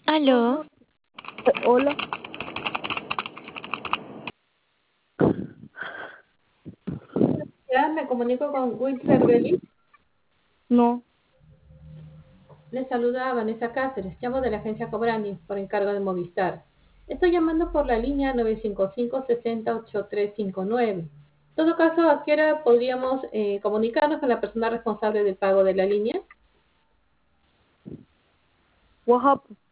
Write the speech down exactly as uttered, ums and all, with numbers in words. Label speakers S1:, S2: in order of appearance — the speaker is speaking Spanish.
S1: Aló,
S2: Hola,
S3: Ya me comunico con Wilfer Belli.
S2: no,
S3: Le saluda Vanessa Cáceres. Llamo de la agencia Cobrani por encargo de Movistar. Estoy llamando por la línea nueve cinco cinco, seis cero, ocho tres cinco nueve. En todo caso, ¿a qué hora podríamos eh, comunicarnos con la persona responsable del pago de la línea?
S2: what happened?